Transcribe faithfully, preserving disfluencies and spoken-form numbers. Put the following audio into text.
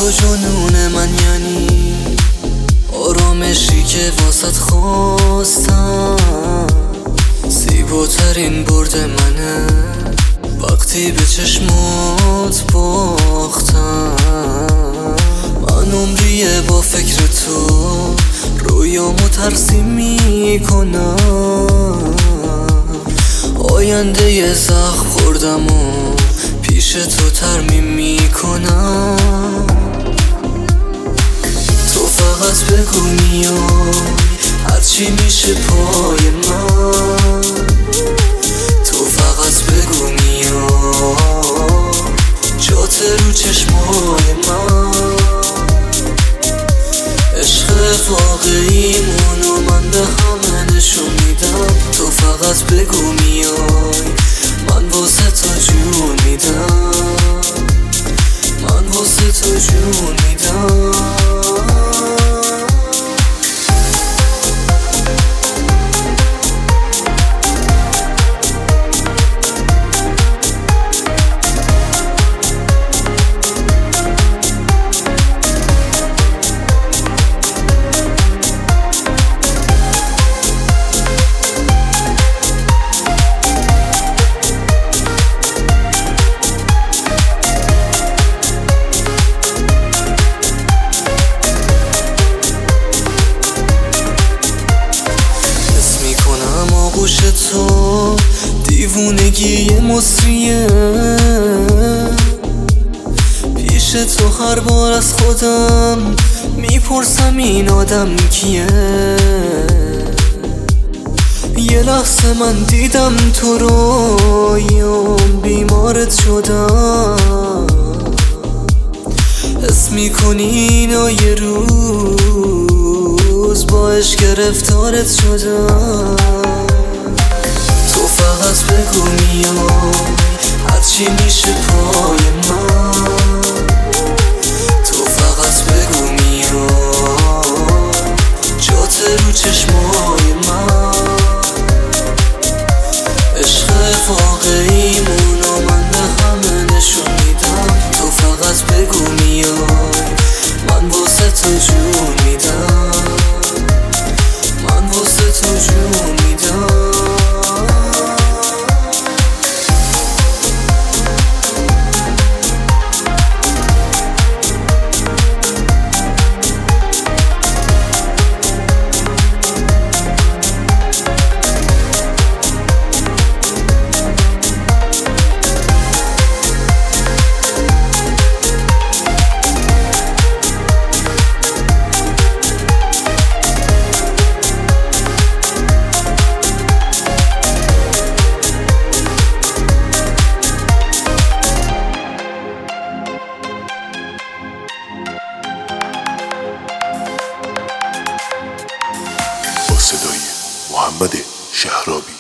تو جنون من، یعنی آرامشی که واسط خواستم. زیباترین برد منه وقتی به چشمات باختم. من عمریه با فکر تو رویامو ترسیم میکنم. آینده ی زخم خوردم و پیش تو ترمیم میکنم. تو فقط بگو میای هرچی میشه پای من. تو فقط بگو میای جات رو چشمای من. عشق واقعیمونو من به همه نشون میدم. تو فقط بگو میای من واسه تو جون میدم. من واسه تو جون میدم. آغوش تو دیوونگی مصریه. پیش تو هر بار از خودم میپرسم این آدم کیه. یه لحظه من دیدم تو رویام بیمارت شدم. حس میکنی اینا یه روز باش گرفتارت شدم. تو فقط بگو میای هرچی میشه پای من. تو فقط بگو میای جات رو چشمای من. عشق واقعیمونو من به همه نشون میدم. تو فقط بگو میای من واسه تو جون میدم. من واسه تو جون میدم. صدای محمد شهرابی.